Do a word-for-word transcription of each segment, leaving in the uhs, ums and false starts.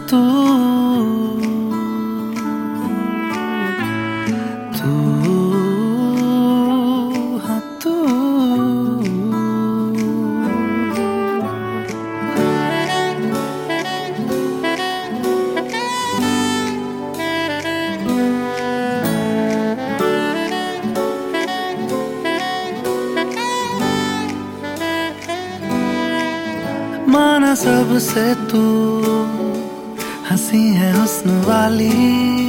तू तू हाँ तू माना सबसे तू हंसी है हुस्न वाली,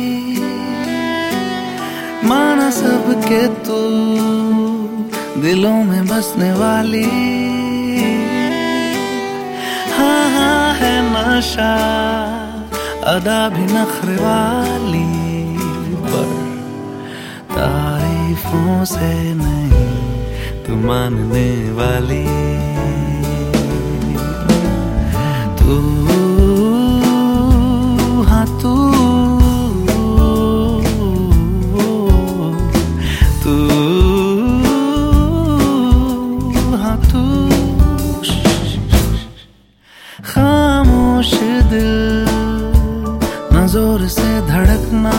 माना सबके तू दिलों में बसने वाली। हाँ हाँ है नशा अदा भी नखरे वाली, पर तारीफों से नहीं तू मानने वाली। तू हाँ तू तू हाँ तू खामोश दिल न जोर से धड़कना,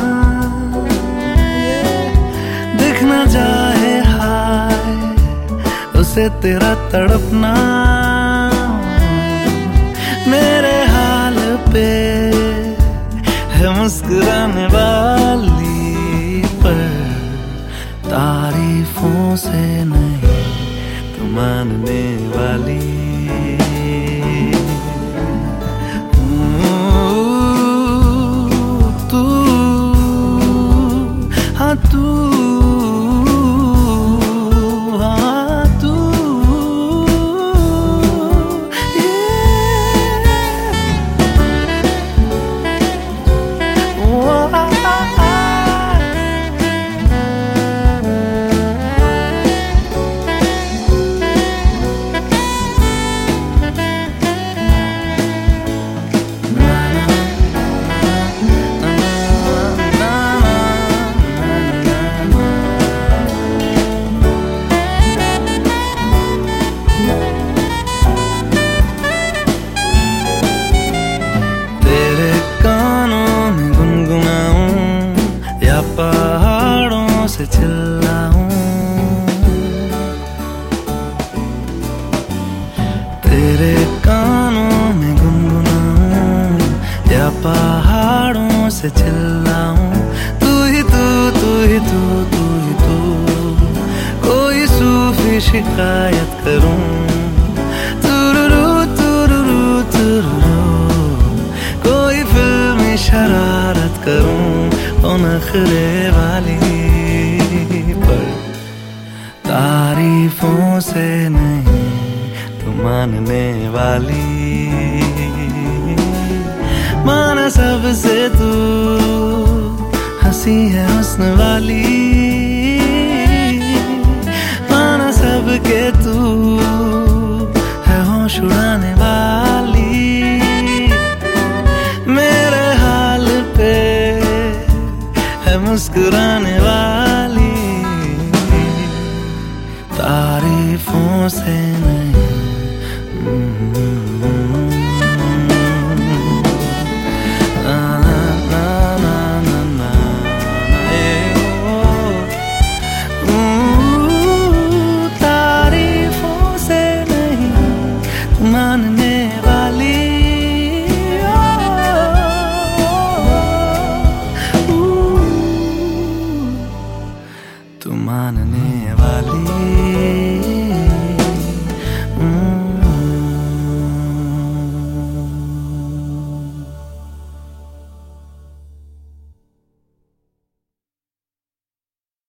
दिखना चाहे हाय उसे तेरा तड़पना। मेरे हाल पे है मुस्कुराने वाली, पर तारीफों से नहीं तू मानने वाली। तू हाँ तू पहाड़ों से चिल्लाऊं, तेरे कानों में गुनगुनाऊं या पहाड़ों से चिल्लाऊं। तू ही तू तू ही तू तू ही तू, कोई सूफी शिकायत करूं। तुरुरु तुरुरु तुरुरु, कोई फिल्मी शरारत करूं नखरे वाली, पर तारीफों से नहीं तू मानने वाली। माना सबसे तू हंसी है हुस्न वाली, माना सबके तू है होश उड़ाने वाली। मेरे हाल पे मुस्कुराने वाली, तारीफों से नहीं।